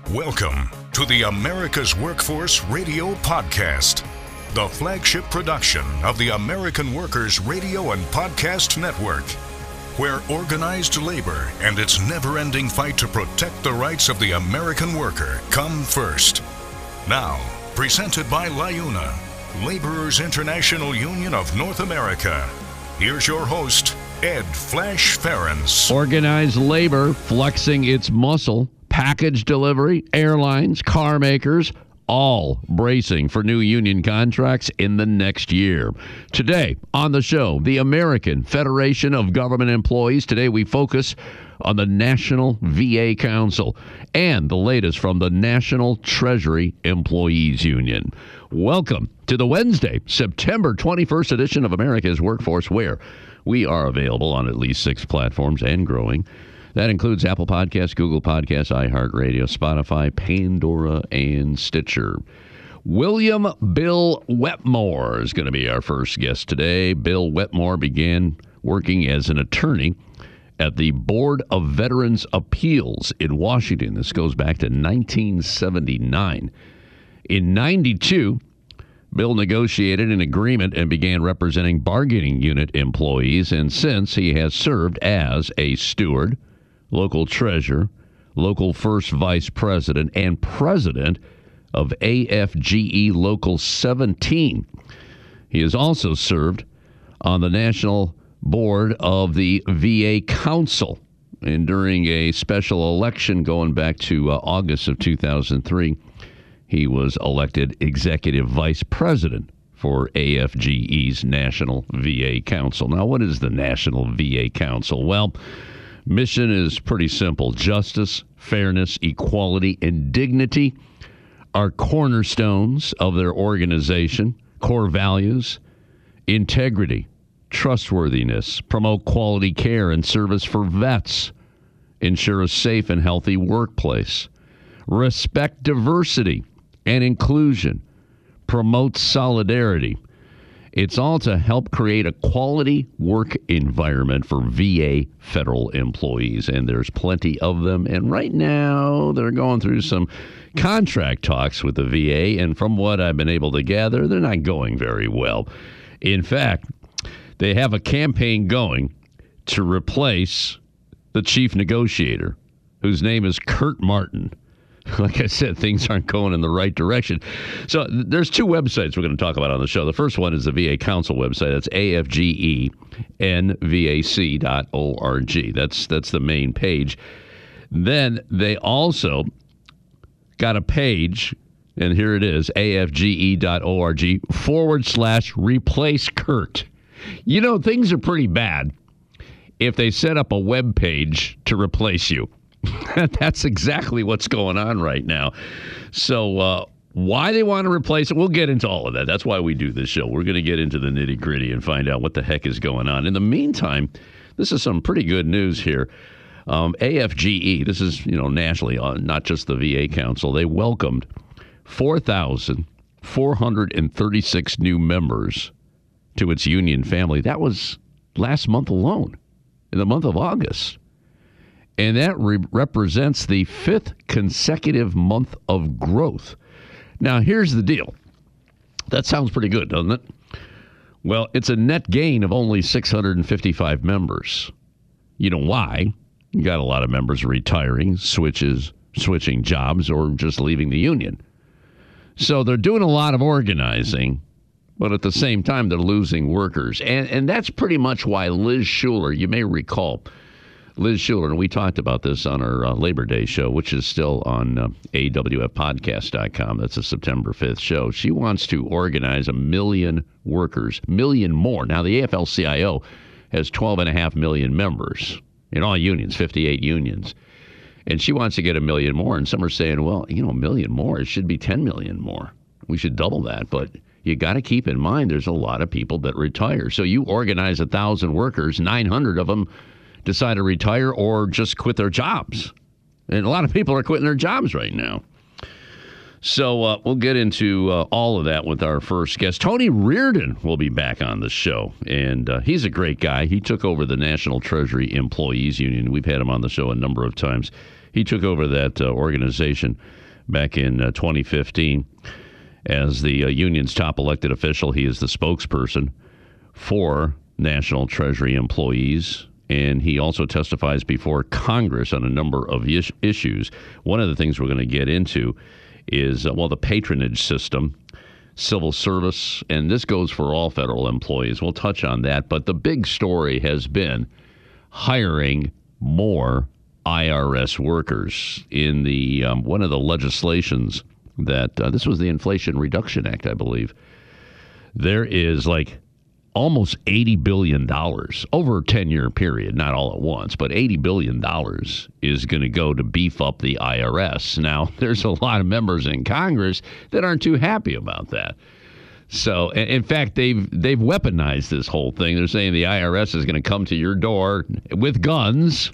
Welcome to the America's Workforce Radio Podcast, the flagship production of the American Workers Radio and Podcast Network, where organized labor and its never-ending fight to protect the rights of the American worker come first. Now, presented by LIUNA, Laborers International Union of North America. Here's your host, Ed Flash Ferens. Organized labor flexing its muscle. Package delivery, airlines, car makers, all bracing for new union contracts in the next year. Today on the show, the American Federation of Government Employees. Today we focus on the National VA Council and the latest from the National Treasury Employees Union. Welcome to the Wednesday, September 21st edition of America's Workforce, where we are available on at least 6 platforms and growing. That includes Apple Podcasts, Google Podcasts, iHeartRadio, Spotify, Pandora, and Stitcher. William Bill Wetmore is going to be our first guest today. Bill Wetmore began working as an attorney at the Board of Veterans' Appeals in Washington. This goes back to 1979. In 92, Bill negotiated an agreement and began representing bargaining unit employees, and since he has served as a steward, local treasurer, local first vice president, and president of AFGE Local 17. He has also served on the National Board of the VA Council. And during a special election going back to August of 2003, he was elected executive vice president for AFGE's National VA Council. Now, what is the National VA Council? Well, mission is pretty simple. Justice, fairness, equality, and dignity are cornerstones of their organization. Core values: integrity, trustworthiness, promote quality care and service for vets, ensure a safe and healthy workplace, respect diversity and inclusion, promote solidarity. It's all to help create a quality work environment for VA federal employees, and there's plenty of them. And right now, they're going through some contract talks with the VA, and from what I've been able to gather, they're not going very well. In fact, they have a campaign going to replace the chief negotiator, whose name is Kurt Martin. Like I said, things aren't going in the right direction. So there's 2 websites we're going to talk about on the show. The first one is the VA Council website. That's afgenvac.org. That's the main page. Then they also got a page, and here it is, afge.org/replace Kurt. You know, things are pretty bad if they set up a web page to replace you. That's exactly what's going on right now. So why they want to replace it, we'll get into all of that. That's why we do this show. We're going to get into the nitty-gritty and find out what the heck is going on. In the meantime, this is some pretty good news here. AFGE, this is, nationally, not just the VA Council, they welcomed 4,436 new members to its union family. That was last month alone, in the month of August. And that represents the 5th consecutive month of growth. Now, here's the deal. That sounds pretty good, doesn't it? Well, it's a net gain of only 655 members. You know why? You got a lot of members retiring, switching jobs, or just leaving the union. So they're doing a lot of organizing, but at the same time, they're losing workers. And that's pretty much why Liz Shuler, you may recall, Liz Shuler, and we talked about this on our Labor Day show, which is still on awfpodcast.com. That's a September 5th show. She wants to organize 1 million workers, million more. Now, the AFL-CIO has 12.5 million members in all unions, 58 unions. And she wants to get 1 million more. And some are saying, well, 1 million more, it should be 10 million more. We should double that. But you got to keep in mind there's a lot of people that retire. So you organize 1,000 workers, 900 of them decide to retire or just quit their jobs. And a lot of people are quitting their jobs right now. So we'll get into all of that with our first guest. Tony Reardon will be back on the show, and he's a great guy. He took over the National Treasury Employees Union. We've had him on the show a number of times. He took over that organization back in 2015 as the union's top elected official. He is the spokesperson for National Treasury employees, and he also testifies before Congress on a number of issues. One of the things we're going to get into is, the patronage system, civil service, and this goes for all federal employees. We'll touch on that, but the big story has been hiring more IRS workers in the one of the legislations that this was the Inflation Reduction Act, I believe. There is almost $80 billion over a 10-year period, not all at once, but $80 billion is going to go to beef up the IRS. Now, there's a lot of members in Congress that aren't too happy about that. So, in fact, they've weaponized this whole thing. They're saying the IRS is going to come to your door with guns,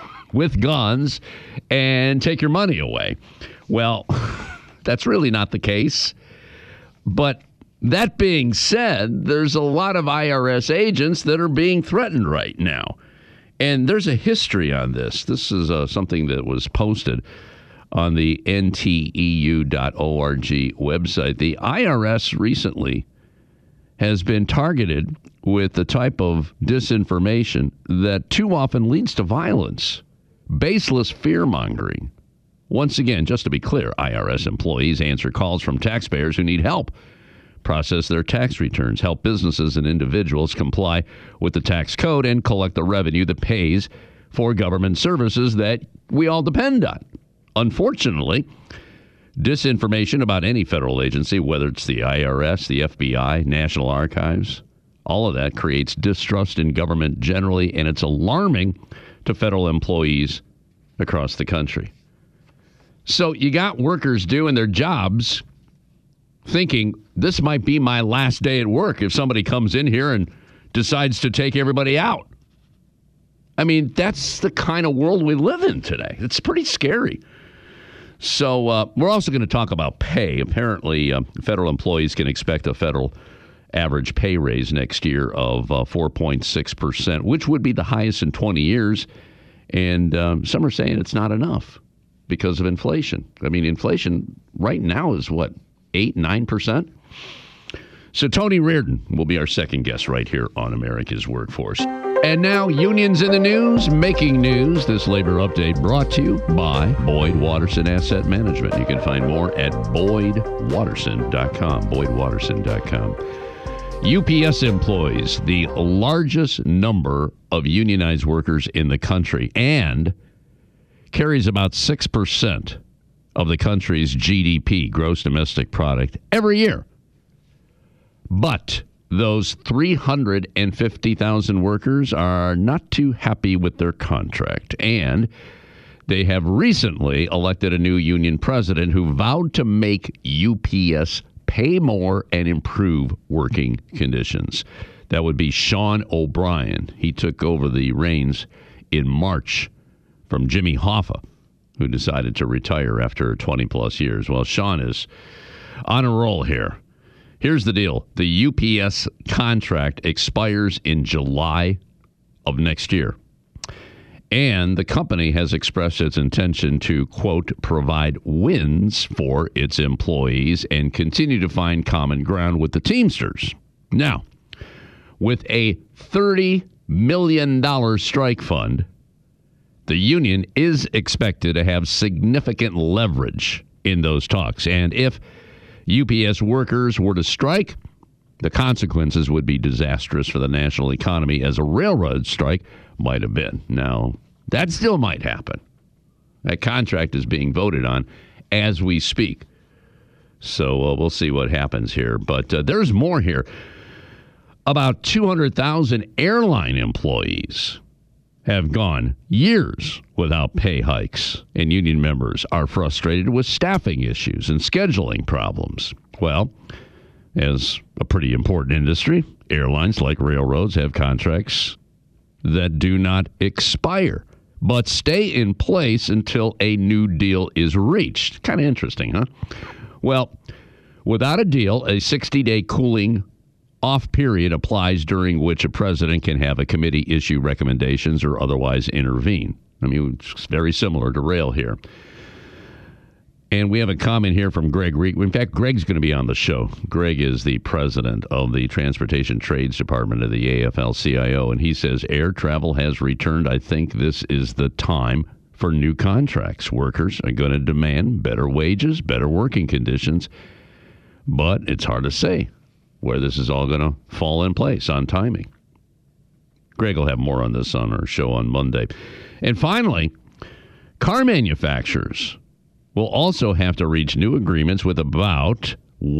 and take your money away. Well, that's really not the case. But that being said, there's a lot of IRS agents that are being threatened right now. And there's a history on this. This is something that was posted on the nteu.org website. The IRS recently has been targeted with the type of disinformation that too often leads to violence, baseless fear-mongering. Once again, just to be clear, IRS employees answer calls from taxpayers who need help process their tax returns, help businesses and individuals comply with the tax code, and collect the revenue that pays for government services that we all depend on. Unfortunately, disinformation about any federal agency, whether it's the IRS, the FBI, National Archives, all of that creates distrust in government generally, and it's alarming to federal employees across the country. So you got workers doing their jobs thinking, this might be my last day at work if somebody comes in here and decides to take everybody out. I mean, that's the kind of world we live in today. It's pretty scary. So we're also going to talk about pay. Apparently, federal employees can expect a federal average pay raise next year of 4.6%, which would be the highest in 20 years. And some are saying it's not enough because of inflation. I mean, inflation right now is what, 8-9%? So Tony Reardon will be our second guest right here on America's Workforce. And now, unions in the news, making news. This labor update brought to you by Boyd Watterson Asset Management. You can find more at BoydWatterson.com, BoydWatterson.com. UPS employs the largest number of unionized workers in the country and carries about 6% of the country's GDP, gross domestic product, every year. But those 350,000 workers are not too happy with their contract, and they have recently elected a new union president who vowed to make UPS pay more and improve working conditions. That would be Sean O'Brien. He took over the reins in March from Jimmy Hoffa, who decided to retire after 20-plus years. Well, Sean is on a roll here. Here's the deal. The UPS contract expires in July of next year. And the company has expressed its intention to, quote, provide wins for its employees and continue to find common ground with the Teamsters. Now, with a $30 million strike fund, the union is expected to have significant leverage in those talks. And if UPS workers were to strike, the consequences would be disastrous for the national economy, as a railroad strike might have been. Now, that still might happen. That contract is being voted on as we speak. So we'll see what happens here. But there's more here. About 200,000 airline employees have gone years without pay hikes, and union members are frustrated with staffing issues and scheduling problems. Well, as a pretty important industry, airlines, like railroads, have contracts that do not expire, but stay in place until a new deal is reached. Kind of interesting, huh? Well, without a deal, a 60-day cooling off period applies, during which a president can have a committee issue recommendations or otherwise intervene. I mean, it's very similar to rail here. And we have a comment here from Greg Reed. In fact, Greg's going to be on the show. Greg is the president of the Transportation Trades Department of the AFL-CIO, and he says air travel has returned. I think this is the time for new contracts. Workers are going to demand better wages, better working conditions, but it's hard to say where this is all going to fall in place on timing. Greg will have more on this on our show on Monday. And finally, car manufacturers will also have to reach new agreements with about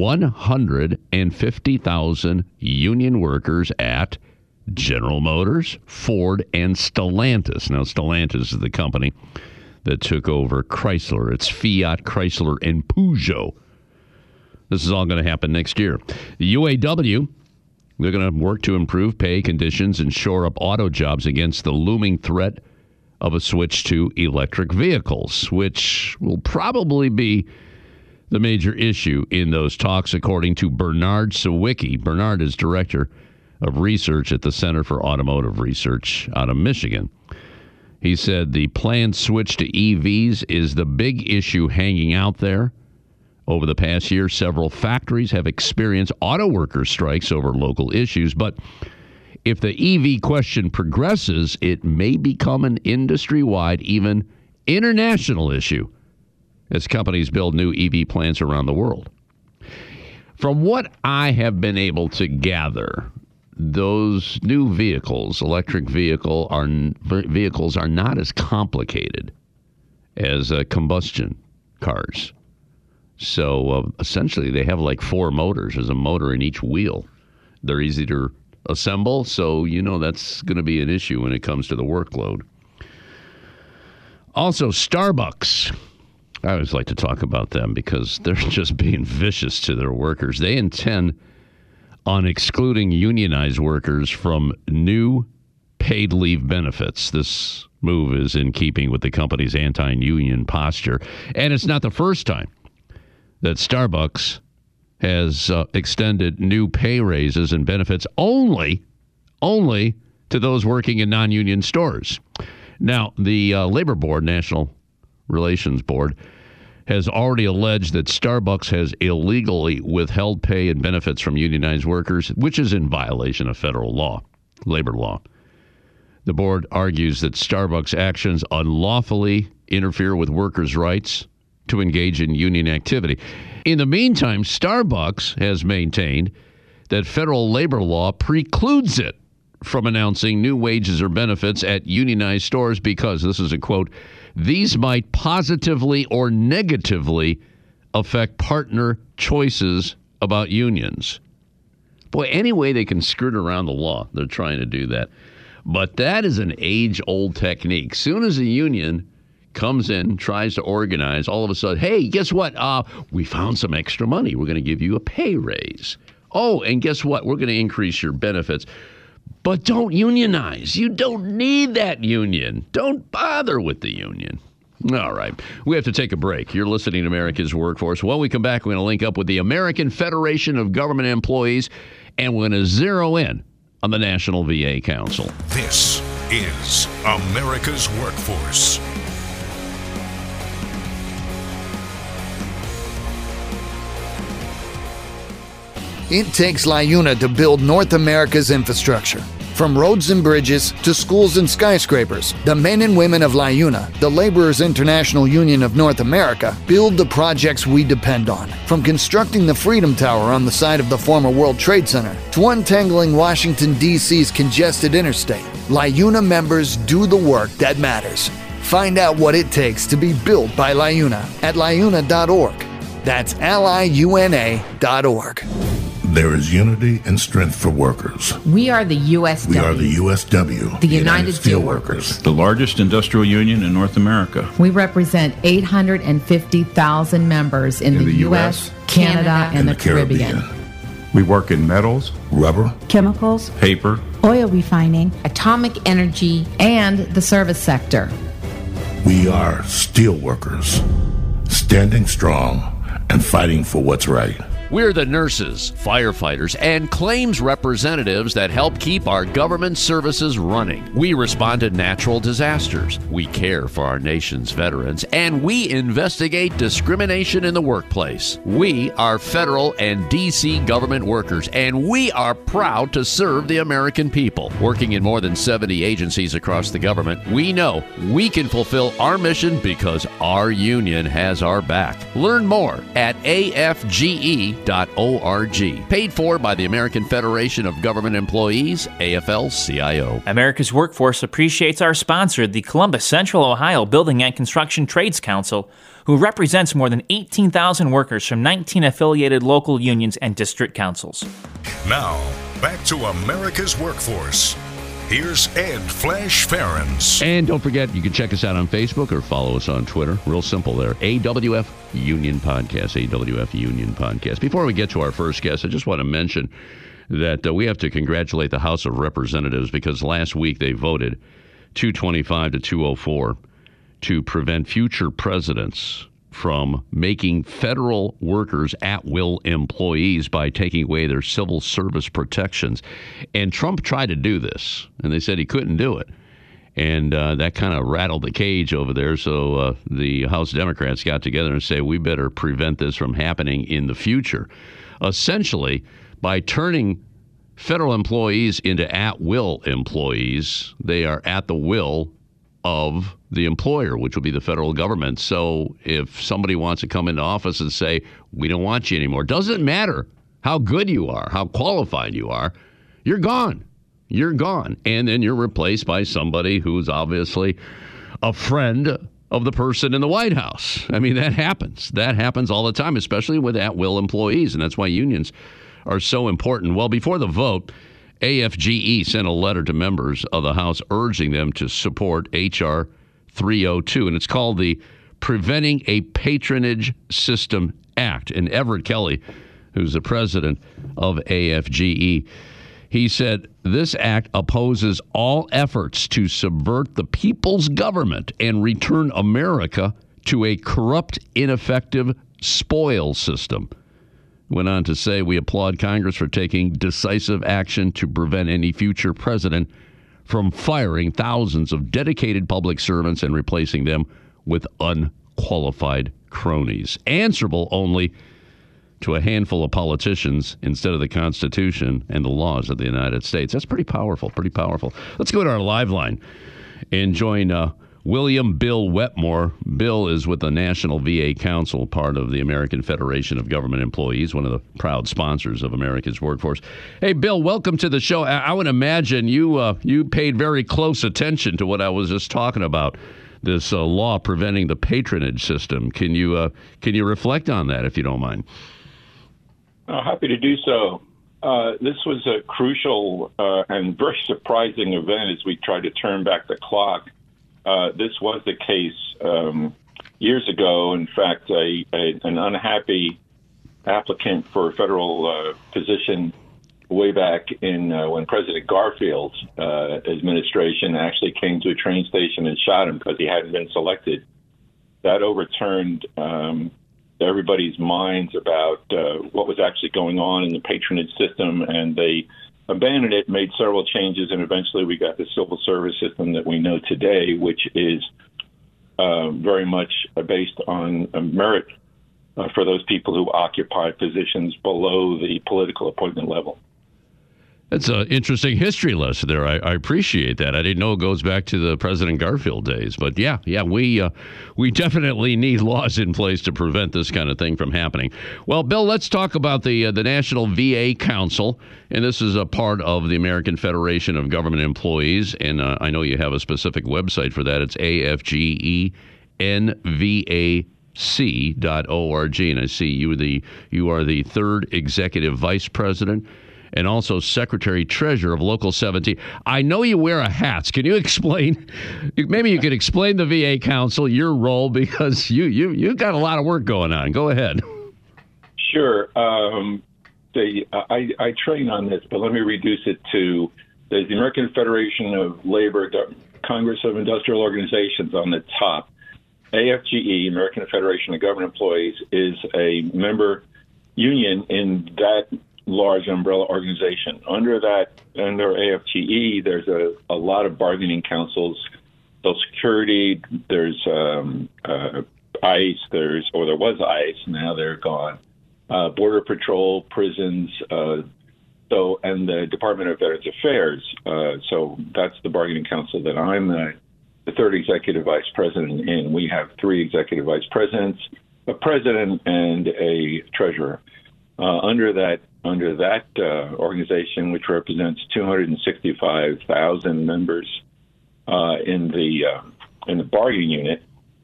150,000 union workers at General Motors, Ford, and Stellantis. Now, Stellantis is the company that took over Chrysler. It's Fiat, Chrysler, and Peugeot. This is all going to happen next year. The UAW, they're going to work to improve pay conditions and shore up auto jobs against the looming threat of a switch to electric vehicles, which will probably be the major issue in those talks, according to Bernard Sawicki. Bernard is director of research at the Center for Automotive Research out of Michigan. He said the planned switch to EVs is the big issue hanging out there. Over the past year, several factories have experienced auto worker strikes over local issues, but if the EV question progresses, it may become an industry-wide, even international issue as companies build new EV plants around the world. From what I have been able to gather, those new vehicles, electric vehicles, are not as complicated as combustion cars. So essentially, they have like 4 motors. There's a motor in each wheel. They're easy to assemble, so that's going to be an issue when it comes to the workload. Also, Starbucks. I always like to talk about them because they're just being vicious to their workers. They intend on excluding unionized workers from new paid leave benefits. This move is in keeping with the company's anti-union posture, and it's not the first time that Starbucks has extended new pay raises and benefits only to those working in non-union stores. Now, the Labor Board, National Relations Board, has already alleged that Starbucks has illegally withheld pay and benefits from unionized workers, which is in violation of federal law, labor law. The board argues that Starbucks' actions unlawfully interfere with workers' rights to engage in union activity. In the meantime, Starbucks has maintained that federal labor law precludes it from announcing new wages or benefits at unionized stores because, this is a quote, these might positively or negatively affect partner choices about unions. Boy, any way they can skirt around the law, they're trying to do that. But that is an age-old technique. Soon as a union comes in, tries to organize, all of a sudden, hey, guess what? We found some extra money. We're going to give you a pay raise. Oh, and guess what? We're going to increase your benefits. But don't unionize. You don't need that union. Don't bother with the union. All right. We have to take a break. You're listening to America's Workforce. When we come back, we're going to link up with the American Federation of Government Employees, and we're going to zero in on the National VA Council. This is America's Workforce. It takes LiUNA to build North America's infrastructure. From roads and bridges to schools and skyscrapers, the men and women of LiUNA, the Laborers International Union of North America, build the projects we depend on. From constructing the Freedom Tower on the site of the former World Trade Center to untangling Washington, D.C.'s congested interstate, LiUNA members do the work that matters. Find out what it takes to be built by LiUNA at liuna.org. That's liuna.org. There is unity and strength for workers. We are the USW. We are the USW. The United Steelworkers. The largest industrial union in North America. We represent 850,000 members in the U.S., Canada, and the Caribbean. We work in metals, rubber, chemicals, paper, oil refining, atomic energy, and the service sector. We are steelworkers, standing strong and fighting for what's right. We're the nurses, firefighters, and claims representatives that help keep our government services running. We respond to natural disasters. We care for our nation's veterans, and we investigate discrimination in the workplace. We are federal and D.C. government workers, and we are proud to serve the American people. Working in more than 70 agencies across the government, we know we can fulfill our mission because our union has our back. Learn more at afge.org. Paid for by the American Federation of Government Employees, AFL-CIO. America's Workforce appreciates our sponsor, the Columbus Central Ohio Building and Construction Trades Council, who represents more than 18,000 workers from 19 affiliated local unions and district councils. Now, back to America's Workforce. Here's Ed Flash Ferens. And don't forget, you can check us out on Facebook or follow us on Twitter. Real simple there. AWF Union Podcast. AWF Union Podcast. Before we get to our first guest, I just want to mention that we have to congratulate the House of Representatives because last week they voted 225 to 204 to prevent future presidents from making federal workers at-will employees by taking away their civil service protections. And Trump tried to do this, and they said he couldn't do it. And that kind of rattled the cage over there, so the House Democrats got together and said, we better prevent this from happening in the future. Essentially, by turning federal employees into at-will employees, they are at the will of the employer, which will be the federal government. So if somebody wants to come into office and say, we don't want you anymore, doesn't matter how good you are, how qualified you are, you're gone. You're gone. And then you're replaced by somebody who's obviously a friend of the person in the White House. I mean, that happens. That happens all the time, especially with at-will employees. And that's why unions are so important. Well, before the vote, AFGE sent a letter to members of the House urging them to support H.R. 302, and it's called the Preventing a Patronage System Act. And Everett Kelly, who's the president of AFGE, he said, this act opposes all efforts to subvert the people's government and return America to a corrupt, ineffective spoil system. Went on to say, we applaud Congress for taking decisive action to prevent any future president from firing thousands of dedicated public servants and replacing them with unqualified cronies, answerable only to a handful of politicians instead of the Constitution and the laws of the United States. That's pretty powerful, pretty powerful. Let's go to our live line and join William Bill Wetmore. Bill is with the National VA Council, part of the American Federation of Government Employees, one of the proud sponsors of America's Workforce. Hey, Bill, welcome to the show. I would imagine you paid very close attention to what I was just talking about, this law preventing the patronage system. Can you reflect on that, if you don't mind? Happy to do so. This was a crucial and very surprising event as we tried to turn back the clock. This was the case years ago. In fact, an unhappy applicant for a federal position way back in when President Garfield's administration actually came to a train station and shot him because he hadn't been selected. That overturned everybody's minds about what was actually going on in the patronage system, and they abandoned it, made several changes, and eventually we got the civil service system that we know today, which is very much based on merit for those people who occupy positions below the political appointment level. That's an interesting history lesson there. I appreciate that. I didn't know it goes back to the President Garfield days. But yeah, we definitely need laws in place to prevent this kind of thing from happening. Well, Bill, let's talk about the National VA Council. And this is a part of the American Federation of Government Employees. And I know you have a specific website for that. It's AFGENVAC.org. And I see you are the third executive vice president and also Secretary-Treasurer of Local 17. I know you wear a hat. Can you explain? Maybe you could explain the VA Council, your role, because you got a lot of work going on. Go ahead. Sure. I train on this, but let me reduce it to the American Federation of Labor, Congress of Industrial Organizations on the top. AFGE, American Federation of Government Employees, is a member union in that large umbrella organization. Under AFGE, there's a lot of bargaining councils, Social Security, there's ICE, there was ICE, now they're gone, Border Patrol, prisons, and the Department of Veterans Affairs. So that's the bargaining council that I'm the third executive vice president in. We have three executive vice presidents, a president, and a treasurer. Under that organization, which represents 265,000 members in the bargaining unit,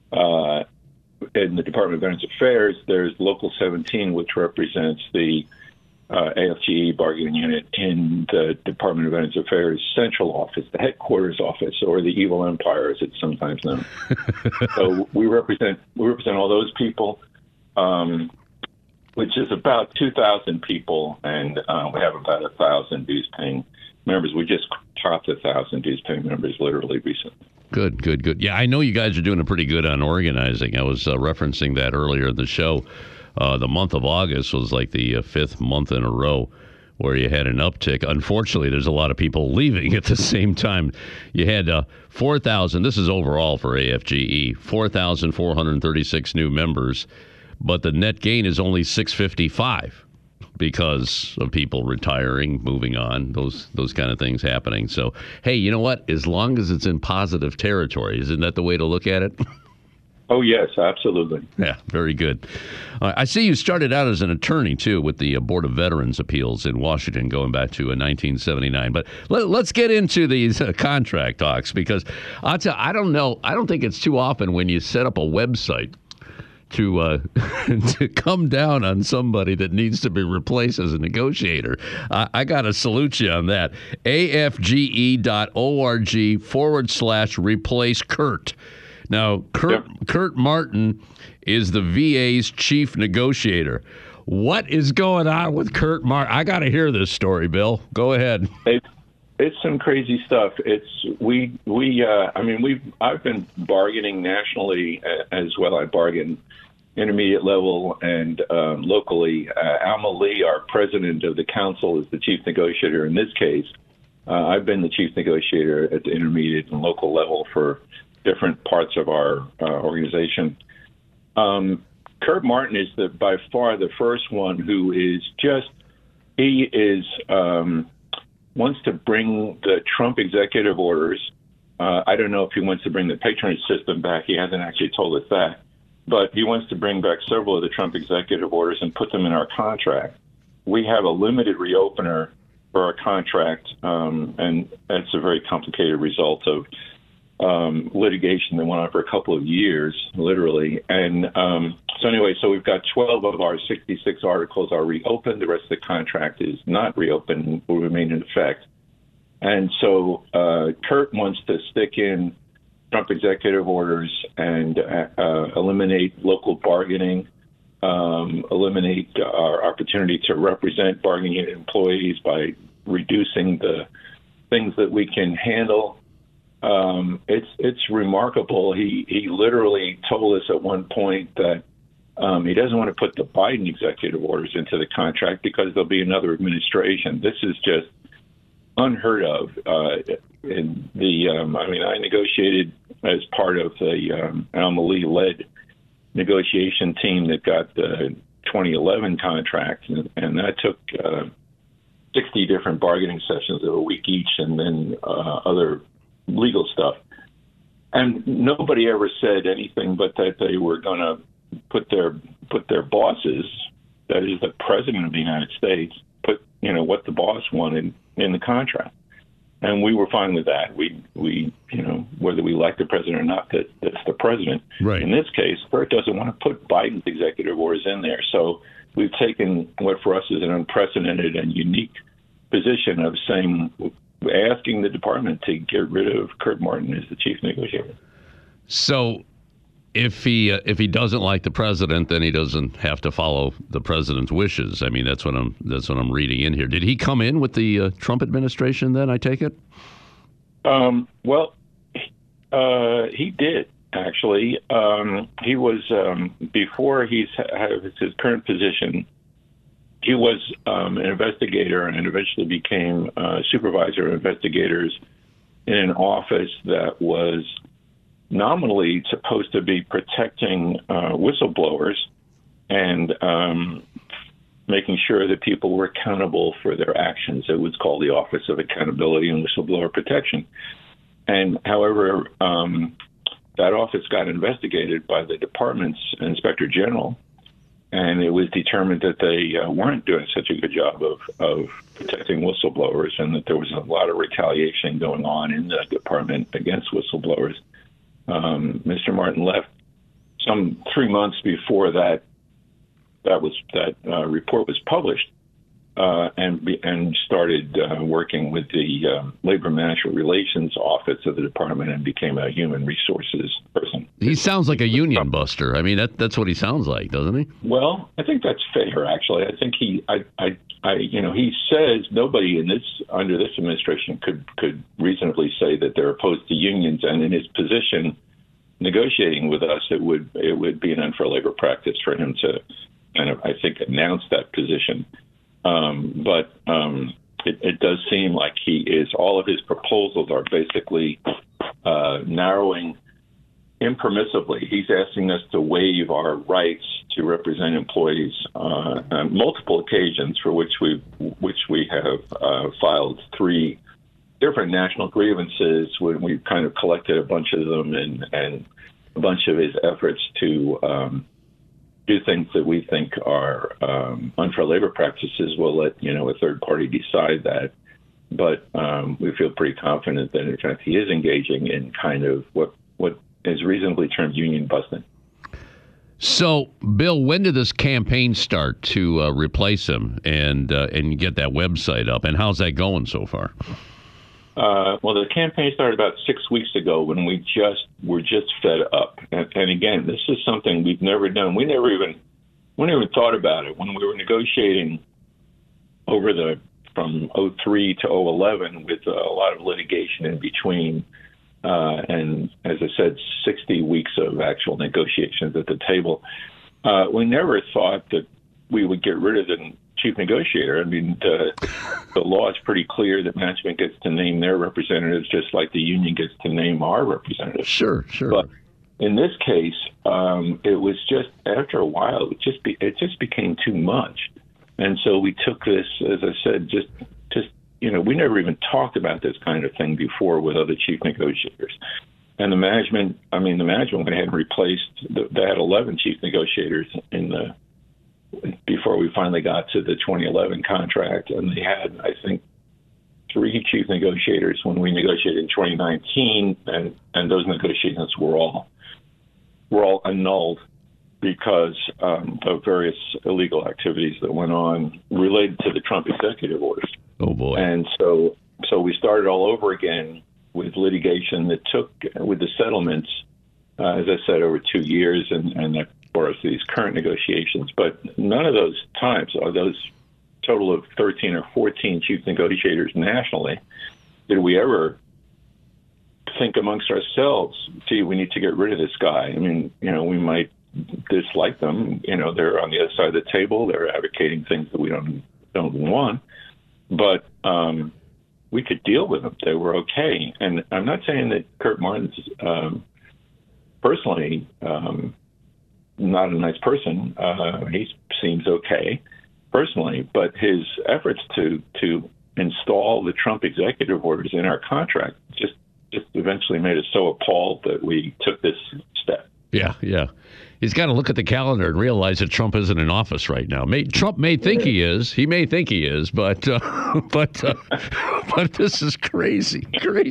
in the Department of Veterans Affairs, there's Local 17, which represents the AFGE bargaining unit in the Department of Veterans Affairs central office, the headquarters office, or the evil empire, as it's sometimes known. So we represent all those people, which is about 2,000 people, and we have about 1,000 dues-paying members. We just topped 1,000 dues-paying members literally recently. Good. Yeah, I know you guys are doing a pretty good on organizing. I was referencing that earlier in the show. The month of August was like the fifth month in a row where you had an uptick. Unfortunately, there's a lot of people leaving at the same time. You had 4,000, this is overall for AFGE, 4,436 new members, but the net gain is only 655 because of people retiring, moving on, those kind of things happening. So, hey, you know what? As long as it's in positive territory, isn't that the way to look at it? Oh, yes, absolutely. Yeah, very good. I see you started out as an attorney, too, with the Board of Veterans Appeals in Washington going back to 1979. But let's get into these contract talks, because I'll tell you, I don't think it's too often when you set up a website to come down on somebody that needs to be replaced as a negotiator. I got to salute you on that. AFGE.org/replace Kurt. Now, Kurt Martin is the VA's chief negotiator. What is going on with Kurt Martin? I got to hear this story, Bill. Go ahead. It's some crazy stuff. I've been bargaining nationally as well. I bargain intermediate level and locally. Alma Lee, our president of the council, is the chief negotiator in this case. I've been the chief negotiator at the intermediate and local level for different parts of our organization. Kurt Martin is by far the first one who wants to bring the Trump executive orders. I don't know if he wants to bring the patronage system back. He hasn't actually told us that. But he wants to bring back several of the Trump executive orders and put them in our contract. We have a limited reopener for our contract, and that's a very complicated result of litigation that went on for a couple of years, literally. And so we've got 12 of our 66 articles are reopened. The rest of the contract is not reopened, will remain in effect. And so Kurt wants to stick in Trump executive orders and eliminate local bargaining, eliminate our opportunity to represent bargaining unit employees by reducing the things that we can handle. It's remarkable. He literally told us at one point that he doesn't want to put the Biden executive orders into the contract because there'll be another administration. This is just unheard of. I negotiated as part of the Alma Lee-led negotiation team that got the 2011 contract, and that took 60 different bargaining sessions of a week each, and then other legal stuff. And nobody ever said anything but that they were going to put their bosses, that is the president of the United States, put what the boss wanted in the contract. And we were fine with that. We whether we like the president or not, that's the president. Right. In this case, Bert doesn't want to put Biden's executive orders in there. So we've taken what for us is an unprecedented and unique position of asking the department to get rid of Kurt Martin as the chief negotiator. So if he doesn't like the president, then he doesn't have to follow the president's wishes. I mean, that's what I'm reading in here. Did he come in with the Trump administration then, I take it? He did, actually. He was, before he's had his current position, he was an investigator and eventually became supervisor of investigators in an office that was nominally supposed to be protecting whistleblowers and making sure that people were accountable for their actions. It was called the Office of Accountability and Whistleblower Protection. And however, that office got investigated by the department's inspector general, and it was determined that they weren't doing such a good job of protecting whistleblowers, and that there was a lot of retaliation going on in the department against whistleblowers. Mr. Martin left some 3 months before that report was published, and started working with the Labor Management Relations Office of the department and became a human resources person. He sounds like a union buster. I mean, that's what he sounds like, doesn't he? Well, I think that's fair, actually. I think he says nobody under this administration could reasonably say that they're opposed to unions, and in his position negotiating with us, it would be an unfair labor practice for him to kind of, I think, announce that position. But it does seem like all of his proposals are basically narrowing impermissibly. He's asking us to waive our rights to represent employees on multiple occasions, for which we have filed 3 different national grievances when we kind of collected a bunch of them, and a bunch of his efforts to do things that we think are unfair labor practices. We'll let a third party decide that, but we feel pretty confident that in fact he is engaging in kind of what is reasonably termed union busting. So, Bill, when did this campaign start to replace him and get that website up, and how's that going so far? Well, the campaign started about 6 weeks ago when we were just fed up. And again, this is something we've never done. We never even thought about it when we were negotiating from 2003 to 2011 with a lot of litigation in between. And as I said, 60 weeks of actual negotiations at the table. We never thought that we would get rid of the chief negotiator. I mean, the law is pretty clear that management gets to name their representatives just like the union gets to name our representatives. Sure. But in this case, it was just, after a while, it just became too much. And so we took this, as I said, just we never even talked about this kind of thing before with other chief negotiators. And the management went ahead and replaced, they had 11 chief negotiators before we finally got to the 2011 contract. And they had, I think, 3 chief negotiators when we negotiated in 2019. And those negotiations were all annulled because of various illegal activities that went on related to the Trump executive orders. Oh, boy. And so we started all over again with litigation that took, with the settlements, as I said, over 2 years, and of course these current negotiations. But none of those times, or those total of 13 or 14 chief negotiators nationally, did we ever think amongst ourselves, gee, we need to get rid of this guy. I mean, we might dislike them. They're on the other side of the table. They're advocating things that we don't want. But we could deal with them. They were okay. And I'm not saying that Kurt Martin's personally not a nice person. He seems okay personally, but his efforts to install the Trump executive orders in our contract just eventually made us so appalled that we took this step. Yeah. He's got to look at the calendar and realize that Trump isn't in office right now. Trump may think he is. He may think he is, but this is crazy.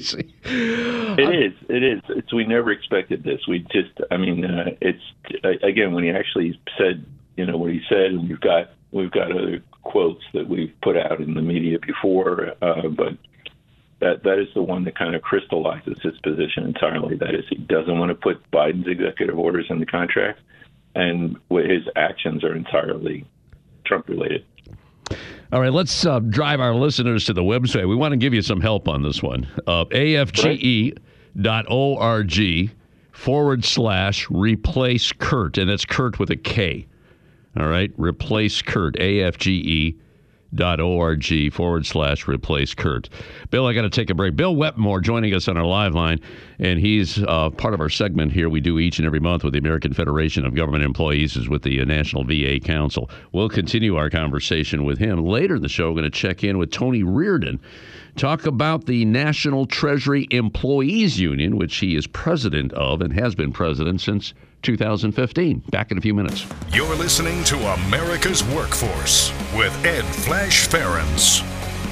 It is. We never expected this. It's again, when he actually said, what he said, and we've got other quotes that we've put out in the media before, but that is the one that kind of crystallizes his position entirely. That is, he doesn't want to put Biden's executive orders in the contract, and his actions are entirely Trump-related. All right, let's drive our listeners to the website. We want to give you some help on this one. AFGE.org/replace Kurt, and that's Kurt with a K. All right, replace Kurt, AFGE.org/replace Kurt. Bill, I got to take a break. Bill Wetmore joining us on our live line, and he's part of our segment here we do each and every month with the American Federation of Government Employees, is with the National VA Council. We'll continue our conversation with him. Later in the show, we're going to check in with Tony Reardon, talk about the National Treasury Employees Union, which he is president of and has been president since 2015. Back in a few minutes. You're listening to America's Workforce with Ed Flash Ferens.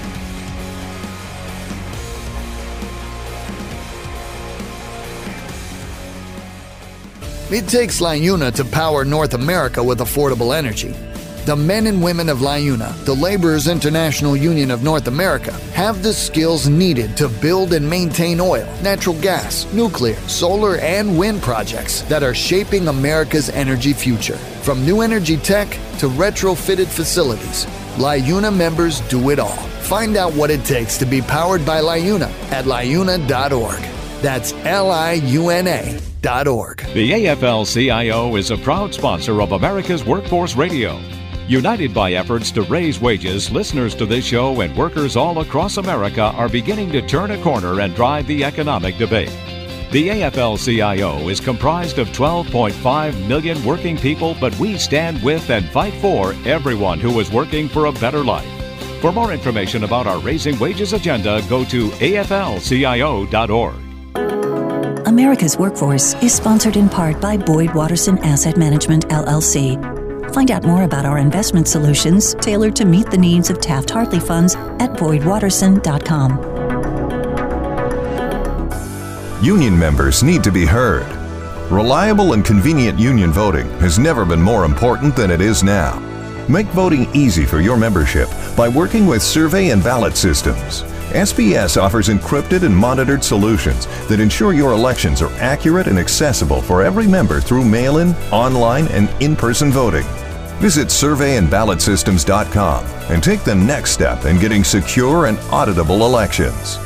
It takes LIUNA to power North America with affordable energy. The men and women of LIUNA, the Laborers International Union of North America, have the skills needed to build and maintain oil, natural gas, nuclear, solar, and wind projects that are shaping America's energy future. From new energy tech to retrofitted facilities, LIUNA members do it all. Find out what it takes to be powered by LIUNA at LIUNA.org. That's LIUNA.org. The AFL-CIO is a proud sponsor of America's Workforce Radio. United by efforts to raise wages, listeners to this show and workers all across America are beginning to turn a corner and drive the economic debate. The AFL-CIO is comprised of 12.5 million working people, but we stand with and fight for everyone who is working for a better life. For more information about our Raising Wages agenda, go to AFLCIO.org. America's Workforce is sponsored in part by Boyd Watterson Asset Management, LLC. Find out more about our investment solutions tailored to meet the needs of Taft-Hartley funds at BoydWatterson.com. Union members need to be heard. Reliable and convenient union voting has never been more important than it is now. Make voting easy for your membership by working with survey and ballot systems. SBS offers encrypted and monitored solutions that ensure your elections are accurate and accessible for every member through mail-in, online, and in-person voting. Visit surveyandballotsystems.com and take the next step in getting secure and auditable elections.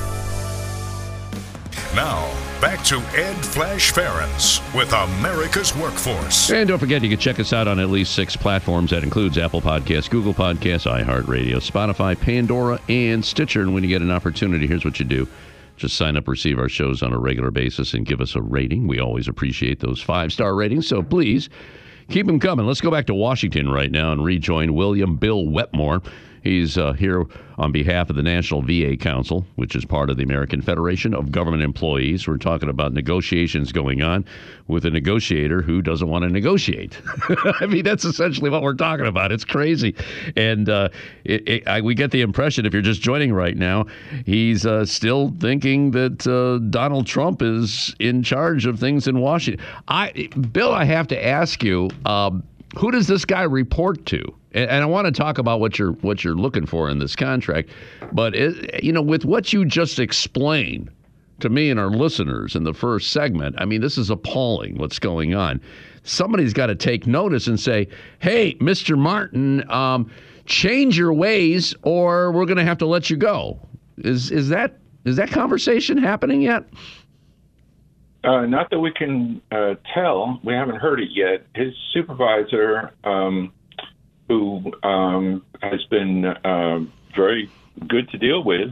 Now, back to Ed Flash Ferens with America's Workforce. And don't forget, you can check us out on at least 6 platforms. That includes Apple Podcasts, Google Podcasts, iHeartRadio, Spotify, Pandora, and Stitcher. And when you get an opportunity, here's what you do. Just sign up, receive our shows on a regular basis, and give us a rating. We always appreciate those 5-star ratings, so please keep them coming. Let's go back to Washington right now and rejoin William Bill Wetmore. He's here on behalf of the National VA Council, which is part of the American Federation of Government Employees. We're talking about negotiations going on with a negotiator who doesn't want to negotiate. I mean, that's essentially what we're talking about. It's crazy. And we get the impression, if you're just joining right now, he's still thinking that Donald Trump is in charge of things in Washington. Bill, I have to ask you, who does this guy report to? And I want to talk about what you're looking for in this contract, but with what you just explained to me and our listeners in the first segment, I mean, this is appalling what's going on. Somebody's got to take notice and say, "Hey, Mr. Martin, change your ways, or we're going to have to let you go." Is that conversation happening yet? Not that we can tell. We haven't heard it yet. His supervisor, who has been very good to deal with,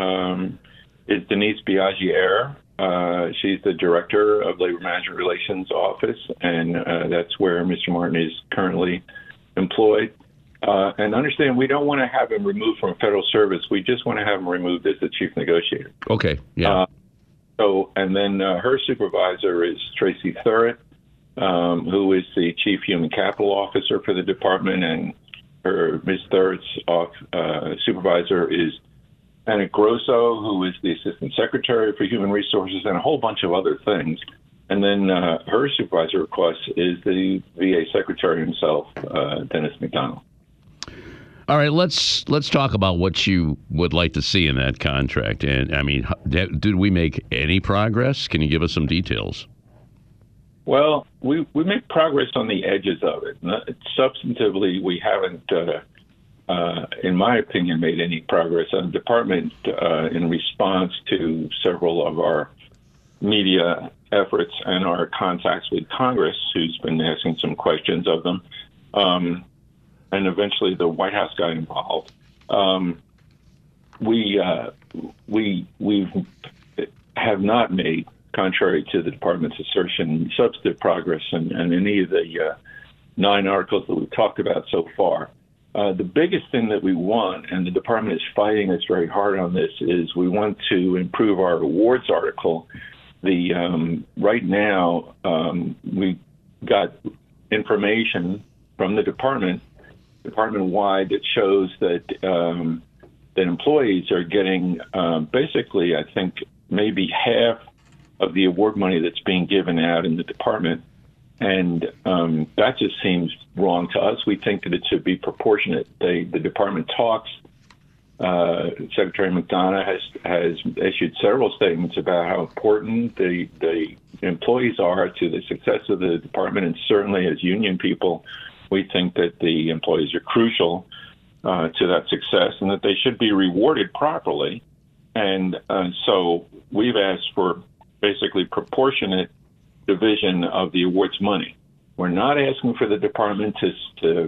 is Denise Biaggi-Ayer. She's the director of Labor Management Relations Office, and that's where Mr. Martin is currently employed. And understand, we don't want to have him removed from federal service. We just want to have him removed as the chief negotiator. Okay, yeah. And then her supervisor is Tracy Thurrett, who is the chief human capital officer for the department, and Ms. Thurrett's supervisor is Anna Grosso, who is the assistant secretary for human resources, and a whole bunch of other things. And then her supervisor, of course, is the VA secretary himself, Dennis McDonald. All right, let's talk about what you would like to see in that contract. And I mean, did we make any progress? Can you give us some details? Well, we make progress on the edges of it. Substantively, we haven't, in my opinion, made any progress. The department, in response to several of our media efforts and our contacts with Congress, who's been asking some questions of them, and eventually the White House got involved. We have not made, contrary to the department's assertion, substantive progress in any of the 9 articles that we've talked about so far. The biggest thing that we want, and the department is fighting us very hard on this, is we want to improve our awards article. Right now, we got information from the department-wide, that shows that that employees are getting basically, I think, maybe half of the award money that's being given out in the department. And that just seems wrong to us. We think that it should be proportionate. The department talks. Secretary McDonough has issued several statements about how important the employees are to the success of the department, and certainly as union people, we think that the employees are crucial to that success and that they should be rewarded properly. And so we've asked for basically proportionate division of the awards money. We're not asking for the department to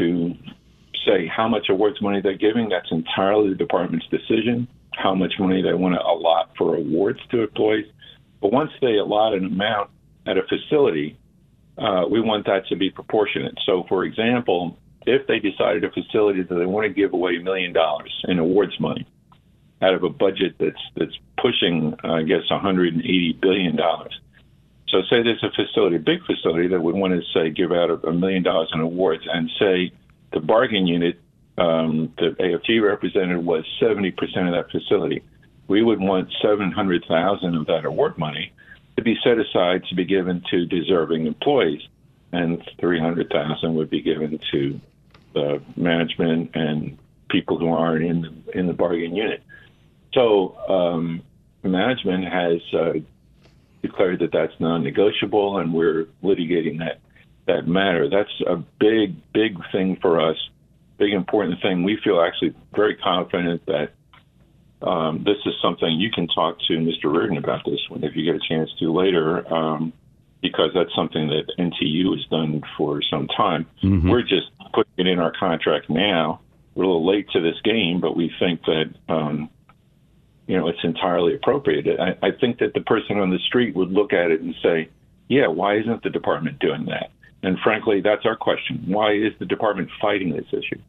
say how much awards money they're giving. That's entirely the department's decision, how much money they want to allot for awards to employees. But once they allot an amount at a facility, we want that to be proportionate. So, for example, if they decided a facility that they want to give away $1 million in awards money out of a budget that's pushing, I guess, $180 billion. So say there's a facility, a big facility, that would want to, say, give out $1 million in awards, and say the bargain unit that AFG represented was 70% of that facility. We would want $700,000 of that award money to be set aside to be given to deserving employees, and $300,000 would be given to the management and people who aren't in the bargain unit. So management has declared that that's non-negotiable, and we're litigating that matter. That's a big thing for us, big important thing. We feel actually very confident that this is something you can talk to Mr. Reardon about this if you get a chance to later, because that's something that NTU has done for some time. Mm-hmm. We're just putting it in our contract now. We're a little late to this game, but we think that it's entirely appropriate. I think that the person on the street would look at it and say, yeah, why isn't the department doing that? And frankly, that's our question. Why is the department fighting this issue?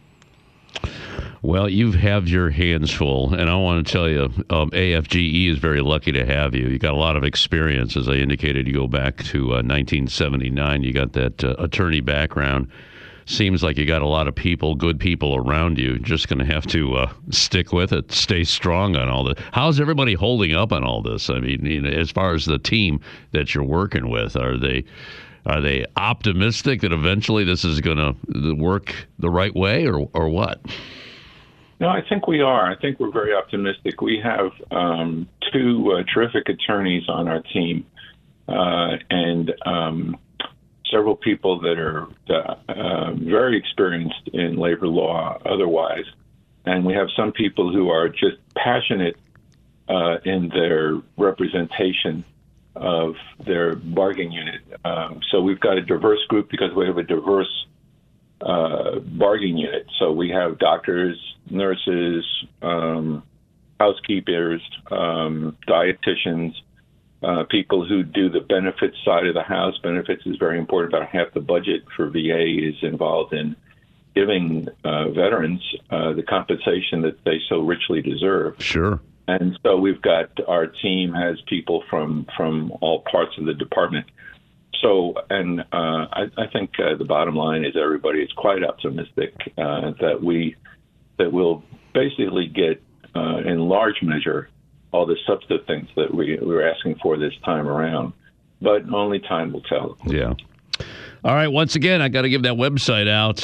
Well, you have your hands full, and I want to tell you, AFGE is very lucky to have you. You got a lot of experience. As I indicated, you go back to 1979. You got that attorney background. Seems like you got a lot of people, good people around you. Just going to have to stick with it, stay strong on all this. How's everybody holding up on all this? I mean, as far as the team that you're working with, are they optimistic that eventually this is going to work the right way, or what? No, I think we are. I think we're very optimistic. We have two terrific attorneys on our team, and several people that are very experienced in labor law otherwise. And we have some people who are just passionate in their representation of their bargain unit. So we've got a diverse group because we have a diverse bargain unit. So we have doctors, nurses, housekeepers, dietitians, people who do the benefits side of the house. Benefits is very important. About half the budget for VA is involved in giving veterans the compensation that they so richly deserve. Sure. And so we've got, our team has people from all parts of the department. So, and I think the bottom line is everybody is quite optimistic that we'll basically get, in large measure, all the substantive things that we were asking for this time around. But only time will tell. Yeah. All right. Once again, I got to give that website out,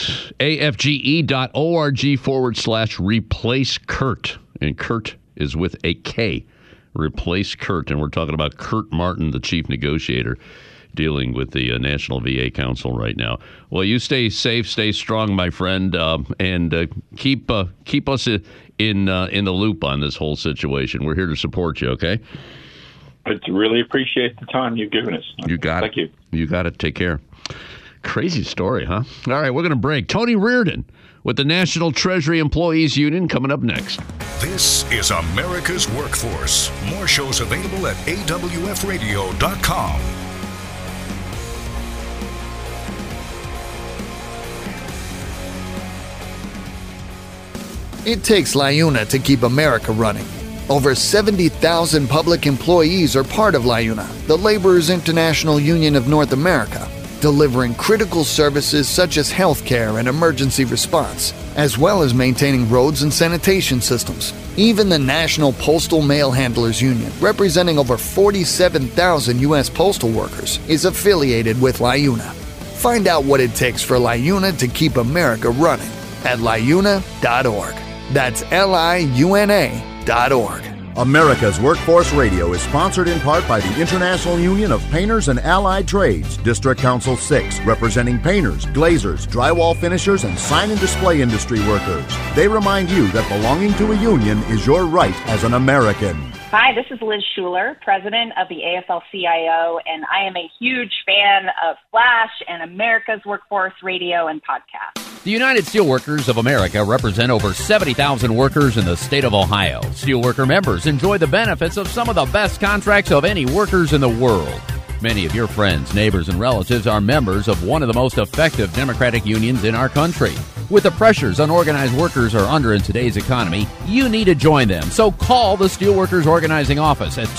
afge.org/replace Kurt. And Kurt is with a K. Replace Kurt. And we're talking about Kurt Martin, the chief negotiator, dealing with the National VA Council right now. Well, you stay safe, stay strong, my friend, and keep us in the loop on this whole situation. We're here to support you, okay? I really appreciate the time you've given us. You got it. Thank you. You got it. Take care. Crazy story, huh? All right, we're going to break. Tony Reardon with the National Treasury Employees Union coming up next. This is America's Workforce. More shows available at awfradio.com. It takes LIUNA to keep America running. Over 70,000 public employees are part of LIUNA, the Laborers International Union of North America, delivering critical services such as healthcare and emergency response, as well as maintaining roads and sanitation systems. Even the National Postal Mail Handlers Union, representing over 47,000 U.S. postal workers, is affiliated with LIUNA. Find out what it takes for LIUNA to keep America running at liuna.org. That's liuna.org. America's Workforce Radio is sponsored in part by the International Union of Painters and Allied Trades, District Council 6, representing painters, glazers, drywall finishers, and sign and display industry workers. They remind you that belonging to a union is your right as an American. Hi, this is Liz Schuler, president of the AFL-CIO, and I am a huge fan of Flash and America's Workforce Radio and podcast. The United Steelworkers of America represent over 70,000 workers in the state of Ohio. Steelworker members enjoy the benefits of some of the best contracts of any workers in the world. Many of your friends, neighbors, and relatives are members of one of the most effective democratic unions in our country. With the pressures unorganized workers are under in today's economy, you need to join them. So call the Steelworkers Organizing Office at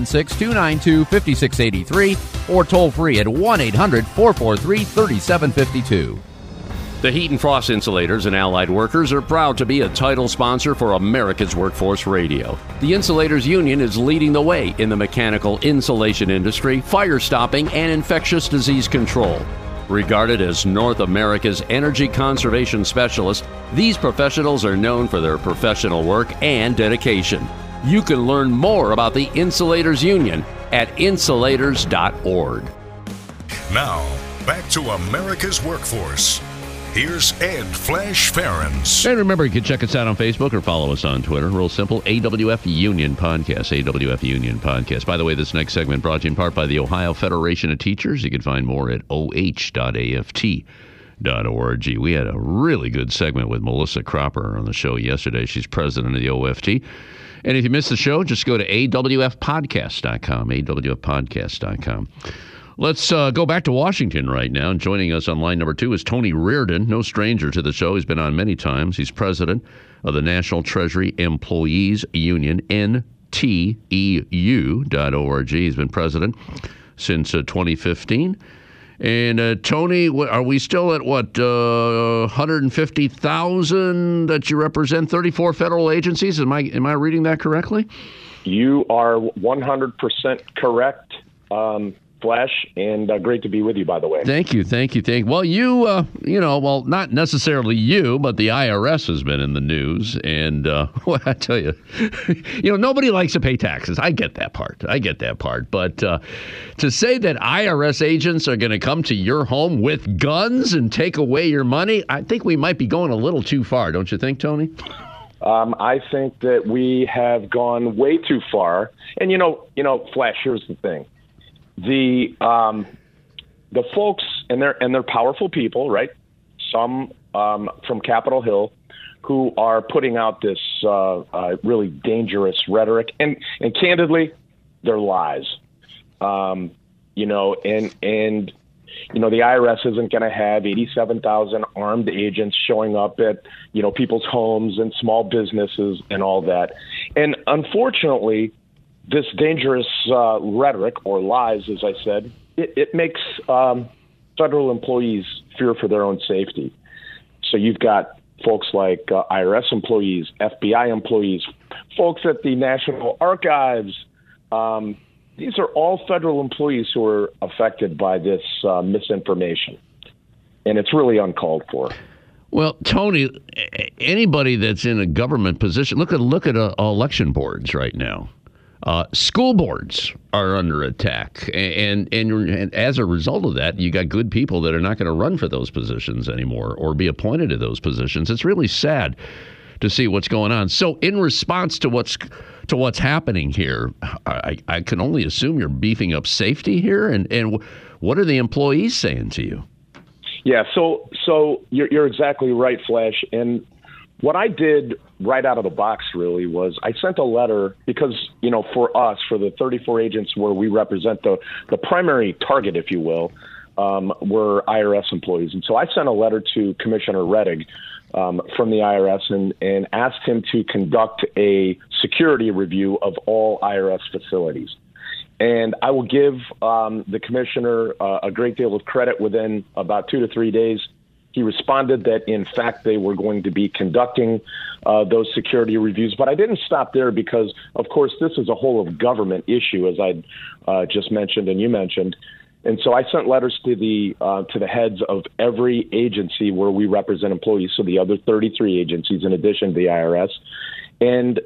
216-292-5683 or toll free at 1-800-443-3752. The Heat and Frost Insulators and Allied Workers are proud to be a title sponsor for America's Workforce Radio. The Insulators Union is leading the way in the mechanical insulation industry, fire stopping, and infectious disease control. Regarded as North America's energy conservation specialists, these professionals are known for their professional work and dedication. You can learn more about the Insulators Union at insulators.org. Now, back to America's Workforce. Here's Ed Flash Ferens. And remember, you can check us out on Facebook or follow us on Twitter. Real simple, AWF Union Podcast, AWF Union Podcast. By the way, this next segment brought to you in part by the Ohio Federation of Teachers. You can find more at oh.aft.org. We had a really good segment with Melissa Cropper on the show yesterday. She's president of the OFT. And if you missed the show, just go to awfpodcast.com, awfpodcast.com. Let's go back to Washington right now. And joining us on line number 2 is Tony Reardon, no stranger to the show. He's been on many times. He's president of the National Treasury Employees Union, NTEU.org. He's been president since 2015. And Tony, are we still at 150,000 that you represent? 34 federal agencies? Am I reading that correctly? You are 100% correct. Flash, and great to be with you, by the way. Thank you. Well, well, not necessarily you, but the IRS has been in the news, and well, I tell you, nobody likes to pay taxes. I get that part, but to say that IRS agents are going to come to your home with guns and take away your money, I think we might be going a little too far, don't you think, Tony? I think that we have gone way too far, and Flash, here's the thing. The folks, and they're powerful people, right? Some from Capitol Hill, who are putting out this really dangerous rhetoric, and candidly, they're lies. The IRS isn't going to have 87,000 armed agents showing up at people's homes and small businesses and all that, and unfortunately, this dangerous rhetoric, or lies, as I said, it makes federal employees fear for their own safety. So you've got folks like IRS employees, FBI employees, folks at the National Archives. These are all federal employees who are affected by this misinformation. And it's really uncalled for. Well, Tony, anybody that's in a government position, look at election boards right now. School boards are under attack, and as a result of that, you got good people that are not going to run for those positions anymore or be appointed to those positions. It's really sad to see what's going on. So, in response to what's happening here, I can only assume you're beefing up safety here. And what are the employees saying to you? Yeah, so you're exactly right, Flash. And what I did right out of the box really was I sent a letter because, for us, for the 34 agents where we represent the primary target, if you will, were IRS employees. And so I sent a letter to Commissioner Rettig from the IRS and asked him to conduct a security review of all IRS facilities. And I will give the commissioner a great deal of credit. Within about 2 to 3 days, he responded that, in fact, they were going to be conducting those security reviews. But I didn't stop there because, of course, this is a whole of government issue, as I just mentioned and you mentioned. And so I sent letters to the heads of every agency where we represent employees, so the other 33 agencies in addition to the IRS, and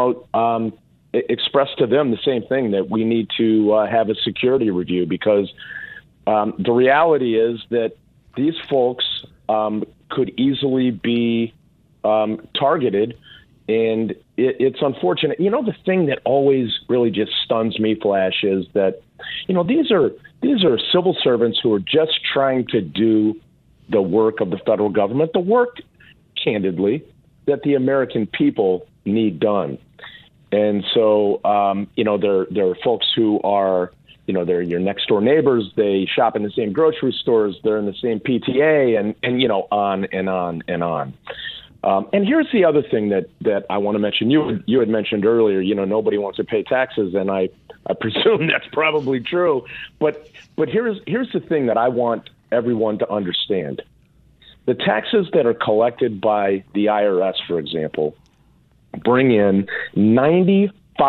expressed to them the same thing, that we need to have a security review, because the reality is that these folks could easily be targeted, and it's unfortunate. The thing that always really just stuns me, Flash, is that these are civil servants who are just trying to do the work of the federal government, the work, candidly, that the American people need done. And so, there are folks who are, they're your next door neighbors. They shop in the same grocery stores. They're in the same PTA, and on and on and on. And here's the other thing that I want to mention. You had mentioned earlier, nobody wants to pay taxes, and I presume that's probably true. But here's the thing that I want everyone to understand. The taxes that are collected by the IRS, for example, bring in 95%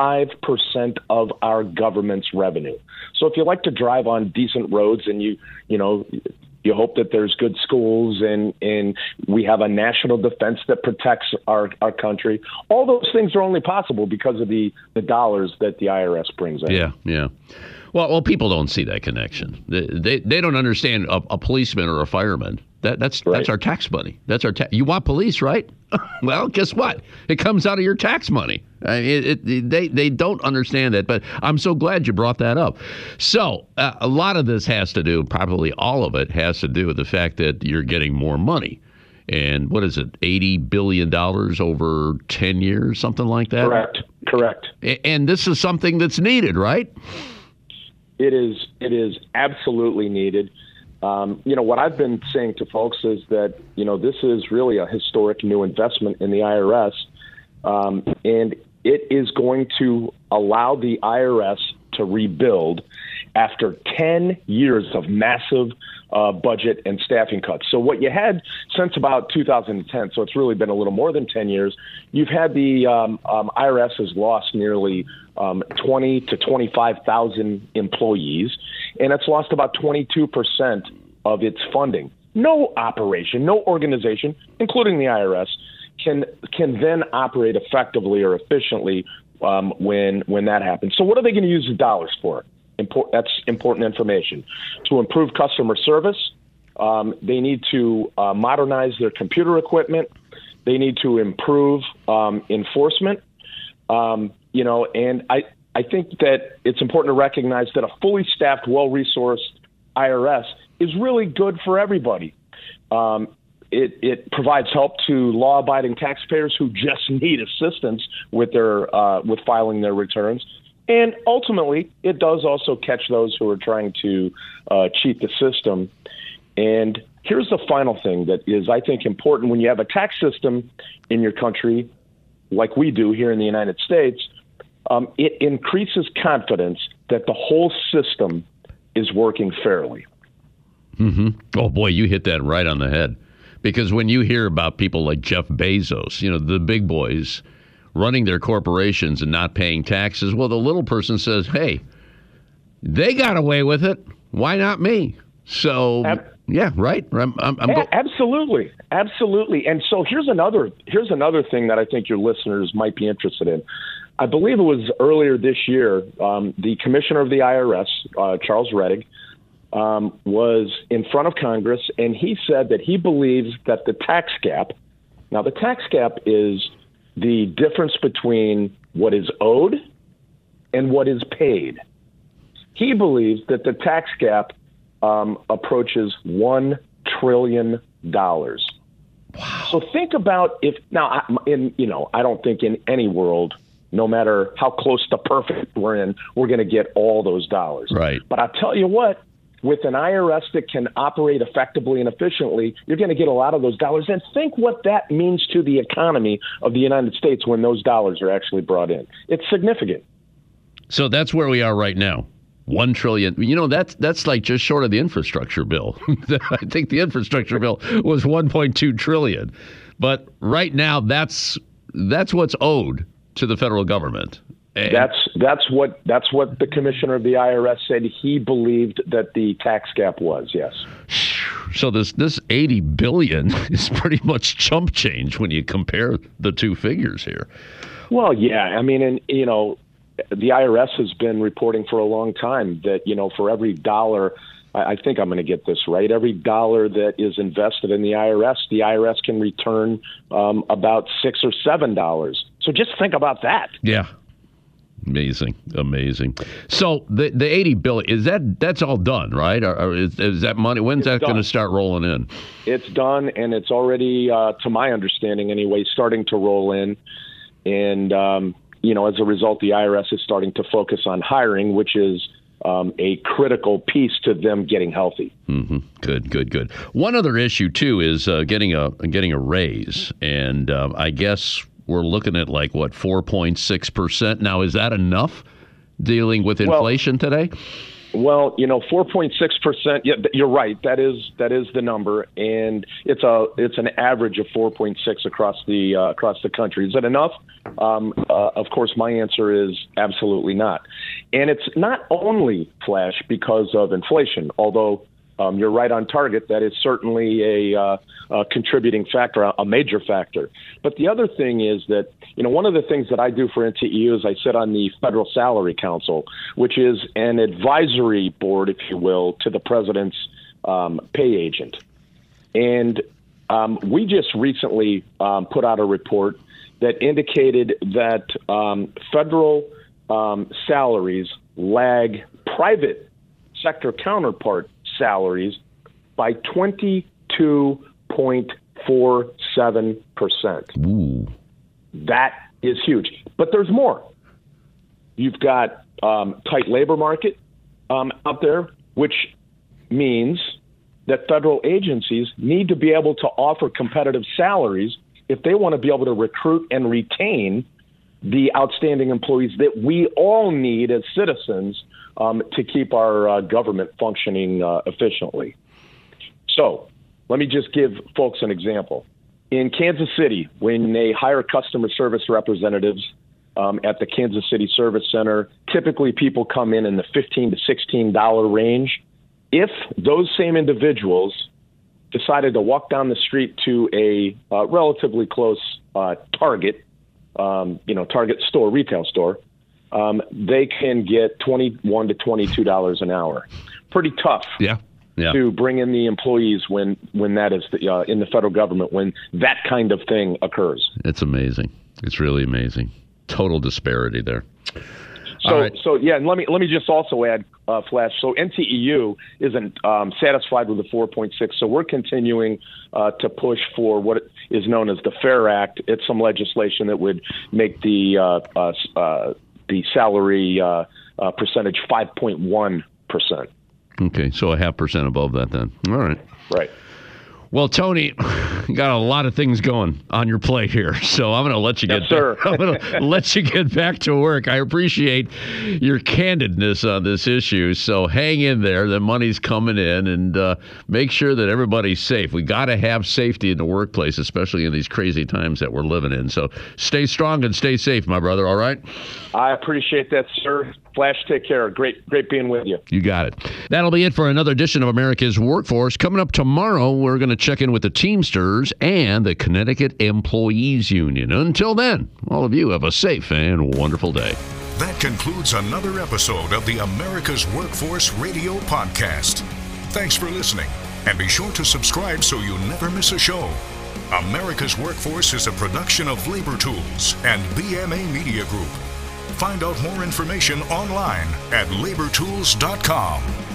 of our government's revenue. So if you like to drive on decent roads and you hope that there's good schools and we have a national defense that protects our country, all those things are only possible because of the dollars that the IRS brings in. Yeah. Well, people don't see that connection. They don't understand a policeman or a fireman. That's our tax money. That's our you want police, right? Well, guess what? It comes out of your tax money. They don't understand that, but I'm so glad you brought that up. So a lot of this has to do, probably all of it has to do with the fact that you're getting more money. And what is it, $80 billion over 10 years, something like that? Correct. And this is something that's needed, right? It is absolutely needed. What I've been saying to folks is that, this is really a historic new investment in the IRS, and it is going to allow the IRS to rebuild after 10 years of massive budget and staffing cuts. So what you had since about 2010, so it's really been a little more than 10 years, you've had the IRS has lost nearly 20 to 25,000 employees, and it's lost about 22% of its funding. No operation, no organization, including the IRS, can then operate effectively or efficiently when that happens. So what are they going to use the dollars for? That's important information. To improve customer service, they need to modernize their computer equipment. They need to improve enforcement. And I think that it's important to recognize that a fully staffed, well-resourced IRS is really good for everybody. It provides help to law-abiding taxpayers who just need assistance with with filing their returns. And ultimately, it does also catch those who are trying to cheat the system. And here's the final thing that is, I think, important. When you have a tax system in your country, like we do here in the United States, it increases confidence that the whole system is working fairly. Mm-hmm. Oh, boy, you hit that right on the head. Because when you hear about people like Jeff Bezos, the big boys running their corporations and not paying taxes, well, the little person says, hey, they got away with it. Why not me? So, yeah, right. Absolutely. And so here's another thing that I think your listeners might be interested in. I believe it was earlier this year, the commissioner of the IRS, Charles Rettig, was in front of Congress, and he said that he believes that the tax gap, now the tax gap is the difference between what is owed and what is paid. He believes that the tax gap approaches $1 trillion. Wow. So think about if now, I don't think in any world, no matter how close to perfect we're in, we're going to get all those dollars. Right. But I'll tell you what, with an IRS that can operate effectively and efficiently, you're going to get a lot of those dollars. And think what that means to the economy of the United States when those dollars are actually brought in. It's significant. So that's where we are right now. $1 trillion. That's like just short of the infrastructure bill. I think the infrastructure bill was $1.2 trillion. But right now, that's what's owed to the federal government. And that's what the commissioner of the IRS said he believed that the tax gap was. Yes. So this $80 billion is pretty much chump change when you compare the two figures here. Well, yeah. I mean, and the IRS has been reporting for a long time that for every dollar, I think I'm going to get this right, every dollar that is invested in the IRS can return about $6 or $7. So just think about that. Yeah. Amazing. So the $80 billion, that's all done, right? Or is that money? When's that going to start rolling in? It's done, and it's already, to my understanding anyway, starting to roll in. And as a result, the IRS is starting to focus on hiring, which is a critical piece to them getting healthy. Mm-hmm. Good. One other issue too is getting a raise, and I guess we're looking at 4.6%. Now, is that enough dealing with inflation today? Well, 4.6%. Yeah, you're right. That is the number, and it's an average of 4.6 across the country. Is that enough? Of course, my answer is absolutely not. And it's not only, Flash, because of inflation, although you're right on target. That is certainly a contributing factor, a major factor. But the other thing is that, one of the things that I do for NTEU is I sit on the Federal Salary Council, which is an advisory board, if you will, to the president's pay agent. And we just recently put out a report that indicated that federal salaries lag private sector counterpart salaries by 22.47%. Ooh. That is huge. But there's more. You've got tight labor market out there, which means that federal agencies need to be able to offer competitive salaries if they want to be able to recruit and retain the outstanding employees that we all need as citizens to keep our government functioning efficiently. So let me just give folks an example. In Kansas City, when they hire customer service representatives at the Kansas City Service Center, typically people come in the $15 to $16 range. If those same individuals decided to walk down the street to a relatively close Target, Target store, retail store, they can get $21 to $22 an hour. Pretty tough. Yeah. To bring in the employees when that is in the federal government, when that kind of thing occurs. It's amazing. It's really amazing. Total disparity there. So yeah, and let me just also add, Flash. So NTEU isn't satisfied with the 4.6. So we're continuing to push for what is known as the FAIR Act. It's some legislation that would make the salary percentage 5.1%. Okay, so 0.5% above that then. All right. Right. Well, Tony, you got a lot of things going on your plate here, so I'm going to let you get I'm going to let you get back to work. I appreciate your candidness on this issue, so hang in there. The money's coming in, and make sure that everybody's safe. We got to have safety in the workplace, especially in these crazy times that we're living in. So stay strong and stay safe, my brother. All right? I appreciate that, sir. Flash, take care. Great being with you. You got it. That'll be it for another edition of America's Workforce. Coming up tomorrow, we're going to check in with the Teamsters and the Connecticut Employees Union. Until then, all of you have a safe and wonderful day. That concludes another episode of the America's Workforce Radio Podcast. Thanks for listening, and be sure to subscribe so you never miss a show. America's Workforce is a production of Labor Tools and BMA Media Group. Find out more information online at labortools.com.